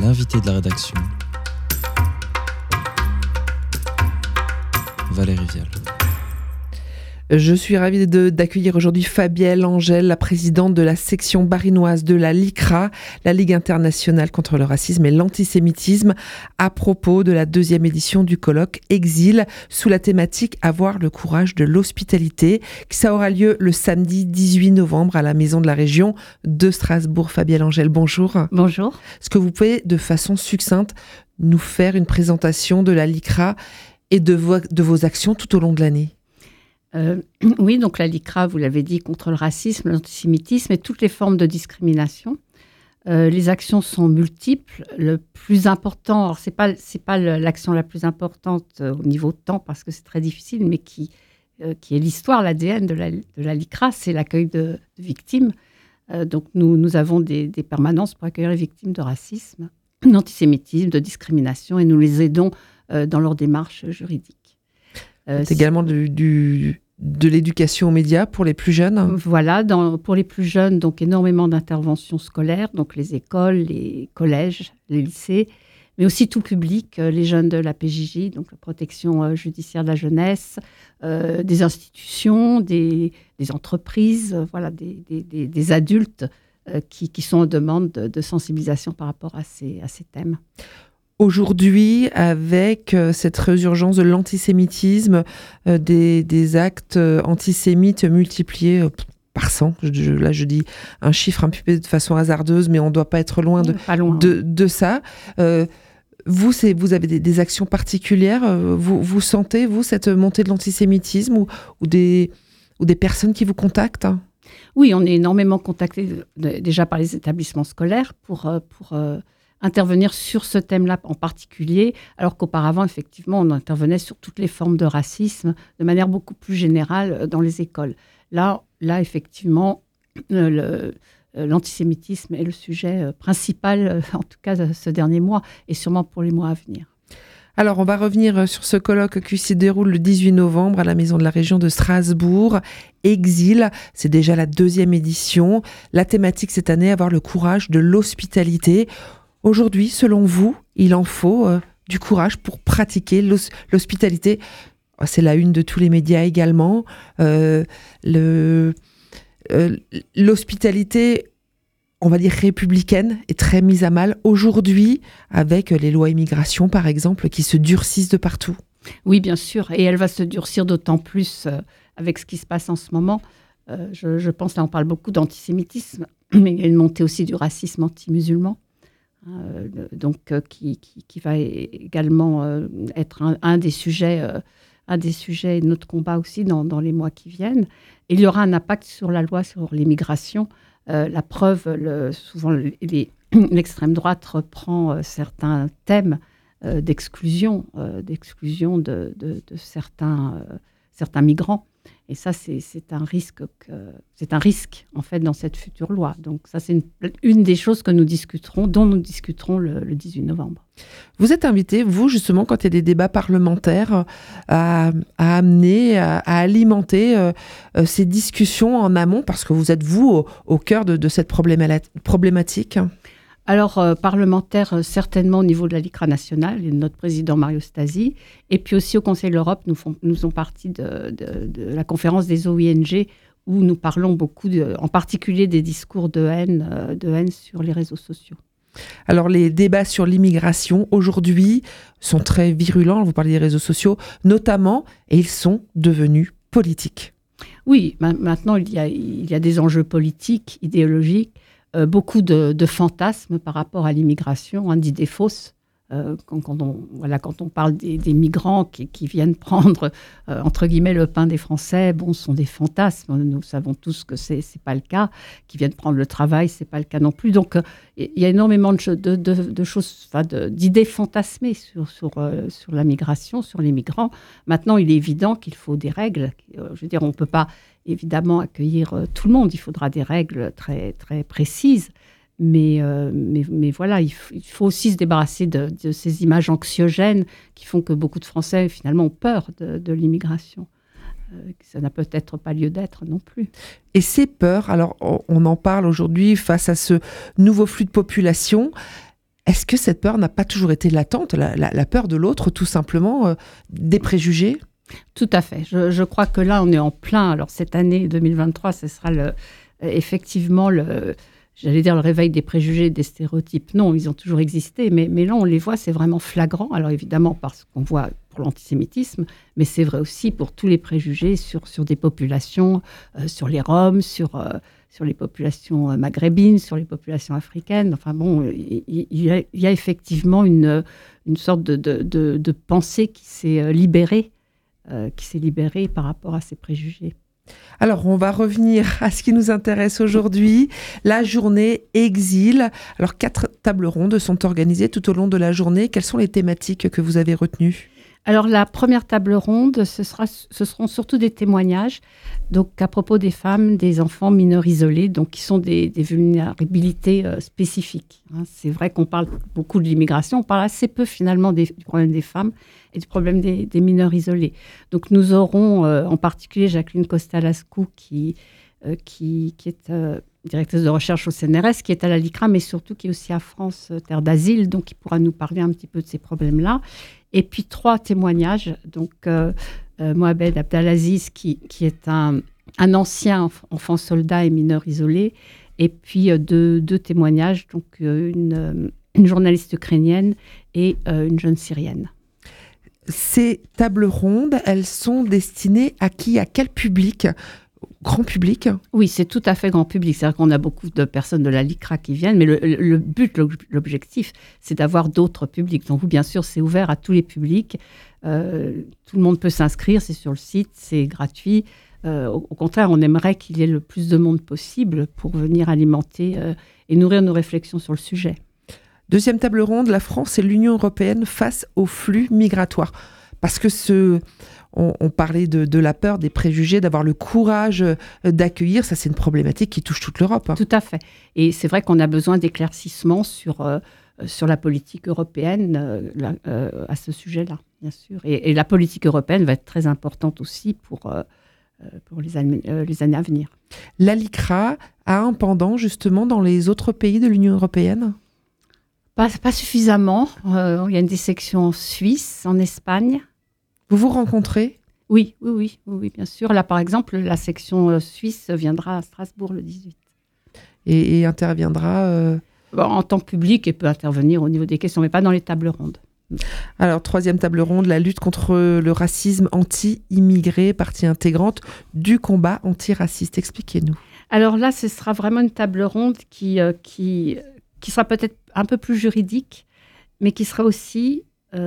L'invité de la rédaction, Valérie Vial. Je suis ravie d'accueillir aujourd'hui Fabienne Angèle, la présidente de la section barinoise de la LICRA, la Ligue internationale contre le racisme et l'antisémitisme, à propos de la 2e édition du colloque Exil, sous la thématique « Avoir le courage de l'hospitalité ». Ça aura lieu le samedi 18 novembre à la Maison de la Région de Strasbourg. Fabienne Angèle, bonjour. Bonjour. Est-ce que vous pouvez, de façon succincte, nous faire une présentation de la LICRA et de vos actions tout au long de l'année ? Oui, donc la LICRA, vous l'avez dit, contre le racisme, l'antisémitisme et toutes les formes de discrimination. Les actions sont multiples. Le plus important, alors c'est pas l'action la plus importante au niveau de temps parce que c'est très difficile, mais qui est l'histoire, l'ADN de la LICRA, c'est l'accueil de victimes. Donc nous avons des permanences pour accueillir les victimes de racisme, d'antisémitisme, de discrimination, et nous les aidons dans leur démarche juridique. C'est également de l'éducation aux médias pour les plus jeunes. Voilà, pour les plus jeunes, donc énormément d'interventions scolaires, donc les écoles, les collèges, les lycées, mais aussi tout public, les jeunes de la PJJ, donc la protection judiciaire de la jeunesse, des institutions, des entreprises, voilà, des adultes qui sont en demande de sensibilisation par rapport à ces thèmes. Aujourd'hui, avec cette résurgence de l'antisémitisme, des actes antisémites multipliés par 100, là je dis un chiffre un peu de façon hasardeuse, mais on ne doit pas être loin de ça. Vous avez des actions particulières, vous sentez, vous, cette montée de l'antisémitisme ou des personnes qui vous contactent ? Oui, on est énormément contactés déjà par les établissements scolaires pour intervenir sur ce thème-là en particulier, alors qu'auparavant, effectivement, on intervenait sur toutes les formes de racisme de manière beaucoup plus générale dans les écoles. Là effectivement, l'antisémitisme est le sujet principal, en tout cas ce dernier mois, et sûrement pour les mois à venir. Alors, on va revenir sur ce colloque qui se déroule le 18 novembre à la Maison de la Région de Strasbourg. Exil, c'est déjà la 2e édition. La thématique cette année, avoir le courage de l'hospitalité. Aujourd'hui, selon vous, il en faut du courage pour pratiquer l'hospitalité. C'est la une de tous les médias également. L'hospitalité, on va dire républicaine, est très mise à mal aujourd'hui avec les lois immigration, par exemple, qui se durcissent de partout. Oui, bien sûr. Et elle va se durcir d'autant plus avec ce qui se passe en ce moment. Je pense, là, on parle beaucoup d'antisémitisme, mais il y a une montée aussi du racisme anti-musulman. Qui va également être un des sujets de notre combat aussi dans les mois qui viennent. Et il y aura un impact sur la loi sur l'immigration. La preuve, souvent l'extrême droite reprend certains thèmes d'exclusion de certains migrants. Et ça, c'est un risque en fait dans cette future loi. Donc ça, c'est une des choses dont nous discuterons le 18 novembre. Vous êtes invité, vous, justement, quand il y a des débats parlementaires, à amener, à alimenter ces discussions en amont, parce que vous êtes, vous, au cœur de cette problématique. Alors, parlementaire, certainement au niveau de la LICRA nationale, et de notre président Mario Stasi, et puis aussi au Conseil de l'Europe, nous faisons partie de la conférence des OING, où nous parlons beaucoup, en particulier des discours de haine sur les réseaux sociaux. Alors, les débats sur l'immigration, aujourd'hui, sont très virulents, vous parlez des réseaux sociaux, notamment, et ils sont devenus politiques. Oui, maintenant, il y a des enjeux politiques, idéologiques, beaucoup de fantasmes par rapport à l'immigration, d'idées fausses. Quand on parle des migrants qui viennent prendre, entre guillemets, le pain des Français, ce sont des fantasmes. Nous savons tous que c'est pas le cas. Qui viennent prendre le travail, c'est pas le cas non plus. Donc, il y a énormément de choses, d'idées fantasmées sur la migration, sur les migrants. Maintenant, il est évident qu'il faut des règles. Je veux dire, on peut pas évidemment accueillir tout le monde. Il faudra des règles très, très précises. Mais voilà, il faut aussi se débarrasser de ces images anxiogènes qui font que beaucoup de Français, finalement, ont peur de l'immigration. Ça n'a peut-être pas lieu d'être non plus. Et ces peurs, alors on en parle aujourd'hui face à ce nouveau flux de population, Est-ce que cette peur n'a pas toujours été latente, la peur de l'autre, tout simplement, des préjugés ? Tout à fait. Je crois que là, on est en plein. Alors, cette année 2023, ce sera effectivement j'allais dire le réveil des préjugés, des stéréotypes. Non, ils ont toujours existé, mais là, on les voit, c'est vraiment flagrant. Alors, évidemment, parce qu'on voit pour l'antisémitisme, mais c'est vrai aussi pour tous les préjugés sur des populations, sur les Roms, sur les populations maghrébines, sur les populations africaines. Enfin bon, il y a effectivement une sorte de pensée qui s'est libérée par rapport à ces préjugés. Alors, on va revenir à ce qui nous intéresse aujourd'hui, la journée Exil. Alors, 4 tables rondes sont organisées tout au long de la journée. Quelles sont les thématiques que vous avez retenues ? Alors, la première table ronde, ce seront surtout des témoignages donc, à propos des femmes, des enfants mineurs isolés, donc, qui sont des vulnérabilités spécifiques. C'est vrai qu'on parle beaucoup de l'immigration, on parle assez peu finalement du problème des femmes et du problème des mineurs isolés. Donc, nous aurons en particulier Jacqueline Costa-Lascou qui est directrice de recherche au CNRS, qui est à la LICRA, mais surtout qui est aussi à France Terre d'Asile, donc qui pourra nous parler un petit peu de ces problèmes-là. Et puis 3 témoignages, donc Mohamed Abdelaziz, qui est un ancien enfant soldat et mineur isolé, et puis deux témoignages, donc une journaliste ukrainienne et une jeune syrienne. Ces tables rondes, elles sont destinées à qui ? À quel public ? Grand public ? Oui, c'est tout à fait grand public. C'est-à-dire qu'on a beaucoup de personnes de la LICRA qui viennent, mais le but, l'objectif, c'est d'avoir d'autres publics. Donc, bien sûr, c'est ouvert à tous les publics. Tout le monde peut s'inscrire, c'est sur le site, c'est gratuit. Au contraire, on aimerait qu'il y ait le plus de monde possible pour venir alimenter et nourrir nos réflexions sur le sujet. Deuxième table ronde, la France et l'Union européenne face aux flux migratoires. Parce que on parlait de la peur, des préjugés, d'avoir le courage d'accueillir. Ça, c'est une problématique qui touche toute l'Europe. Tout à fait. Et c'est vrai qu'on a besoin d'éclaircissements sur la politique européenne à ce sujet-là, bien sûr. Et la politique européenne va être très importante aussi pour les années à venir. La LICRA a un pendant, justement, dans les autres pays de l'Union européenne ? Pas suffisamment. Il y a une dissection en Suisse, en Espagne. Vous vous rencontrez ? Oui, bien sûr. Là, par exemple, la section suisse viendra à Strasbourg le 18. Et interviendra en tant que public et peut intervenir au niveau des questions, mais pas dans les tables rondes. Alors, 3e table ronde, la lutte contre le racisme anti-immigré, partie intégrante du combat antiraciste. Expliquez-nous. Alors là, ce sera vraiment une table ronde qui sera peut-être un peu plus juridique, mais qui sera aussi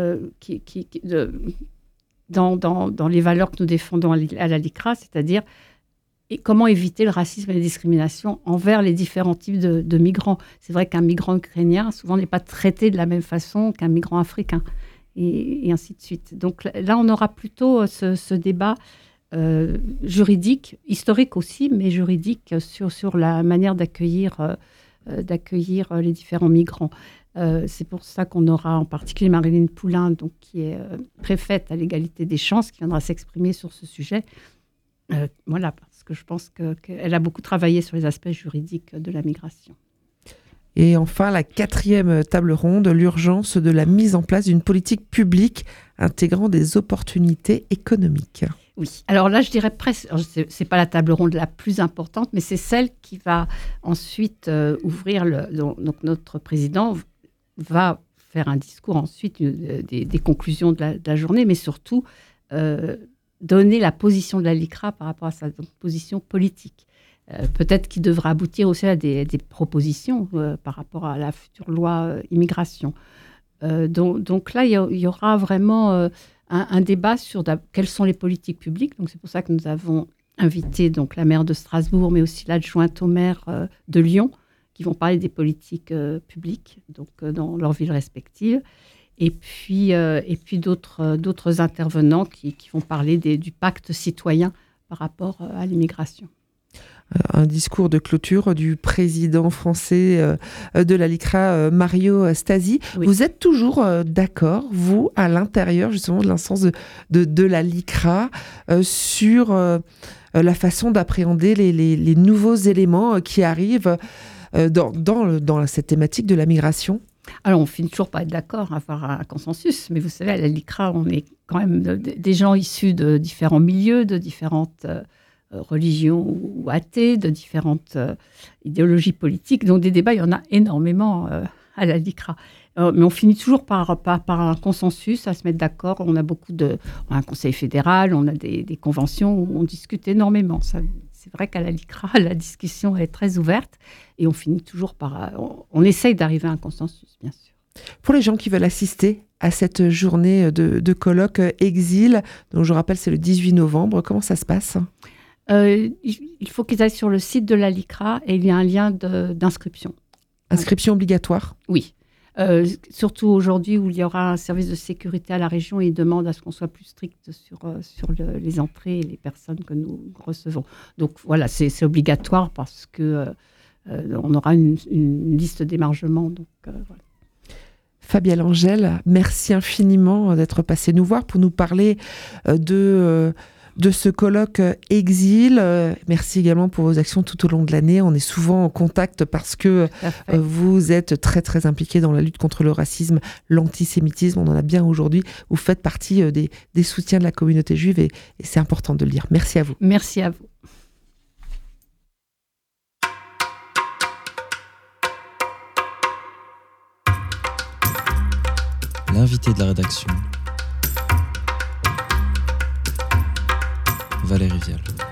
dans les valeurs que nous défendons à la LICRA, c'est-à-dire comment éviter le racisme et la discrimination envers les différents types de migrants. C'est vrai qu'un migrant ukrainien, souvent, n'est pas traité de la même façon qu'un migrant africain, et ainsi de suite. Donc là, on aura plutôt ce débat juridique, historique aussi, mais juridique, sur la manière d'accueillir les différents migrants. C'est pour ça qu'on aura en particulier Marilyn Poulain, donc, qui est préfète à l'égalité des chances, qui viendra s'exprimer sur ce sujet. Voilà, parce que je pense qu'elle a beaucoup travaillé sur les aspects juridiques de la migration. Et enfin, la 4e table ronde, l'urgence de la mise en place d'une politique publique intégrant des opportunités économiques. Oui, alors là, je dirais presque, c'est pas la table ronde la plus importante, mais c'est celle qui va ensuite ouvrir, donc notre président va faire un discours ensuite, des conclusions de la journée, mais surtout donner la position de la LICRA par rapport à sa position politique. Peut-être qu'il devra aboutir aussi à des propositions par rapport à la future loi immigration. Donc là, il y aura vraiment un débat sur quelles sont les politiques publiques. Donc c'est pour ça que nous avons invité donc, la maire de Strasbourg, mais aussi l'adjointe au maire de Lyon, qui vont parler des politiques publiques donc, dans leurs villes respectives. Et puis d'autres intervenants qui vont parler du pacte citoyen par rapport à l'immigration. Un discours de clôture du président français de la LICRA, Mario Stasi. Oui. Vous êtes toujours d'accord, vous, à l'intérieur justement de l'instance de la LICRA, sur la façon d'appréhender les nouveaux éléments qui arrivent dans cette thématique de la migration ? Alors, on finit toujours par être d'accord, avoir un consensus, mais vous savez, à la LICRA, on est quand même des gens issus de différents milieux, de différentes religions ou athées, de différentes idéologies politiques. Donc, des débats, il y en a énormément à la LICRA. Mais on finit toujours par un consensus, à se mettre d'accord. On a un conseil fédéral, on a des conventions où on discute énormément. C'est vrai qu'à la LICRA, la discussion est très ouverte et on finit toujours on essaye d'arriver à un consensus, bien sûr. Pour les gens qui veulent assister à cette journée de colloque Exil, dont je rappelle c'est le 18 novembre, comment ça se passe ? Il faut qu'ils aillent sur le site de la LICRA et il y a un lien d'inscription. Inscription obligatoire ? Oui. Surtout aujourd'hui où il y aura un service de sécurité à la région et ils demandent à ce qu'on soit plus strict sur les entrées et les personnes que nous recevons. Donc voilà, c'est obligatoire parce que on aura une liste d'émargement. Donc voilà. Fabienne Angèle, merci infiniment d'être passée nous voir pour nous parler de ce colloque Exil. Merci également pour vos actions tout au long de l'année. On est souvent en contact parce que vous êtes très très impliqués dans la lutte contre le racisme, l'antisémitisme. On en a bien aujourd'hui. Vous faites partie des soutiens de la communauté juive et c'est important de le dire. Merci à vous. Merci à vous. L'invité de la rédaction, Valérie Vial.